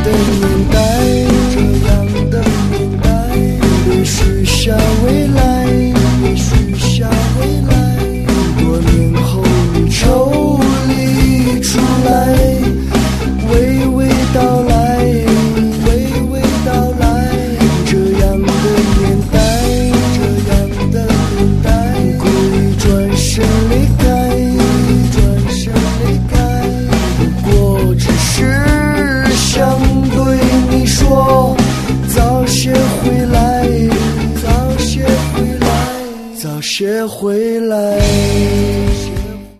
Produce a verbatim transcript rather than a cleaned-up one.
的年代，这样的年代，别许下未来，别许下未来。多年后你抽离出来，娓娓道来，娓娓道来。这样的年代，这样的年代，故意转身离开，转身离开。不过只是想对你说，早些回来，早些回来，早些回来。